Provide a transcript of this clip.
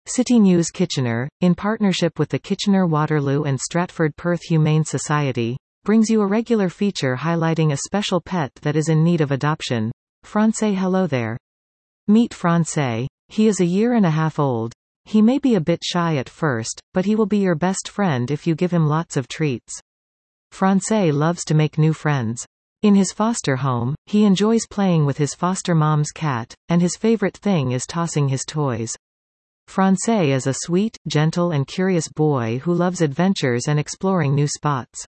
City News Kitchener, in partnership with the Kitchener-Waterloo and Stratford Perth Humane Society, brings you a regular feature highlighting a special pet that is in need of adoption. Francais. Hello there. Meet Francais. He is a year and a half old. He may be a bit shy at first, but he will be your best friend if you give him lots of treats. Francais loves to make new friends. In his foster home, he enjoys playing with his foster mom's cat, and his favorite thing is tossing his toys. Francais is a sweet, gentle and curious boy who loves adventures and exploring new spots.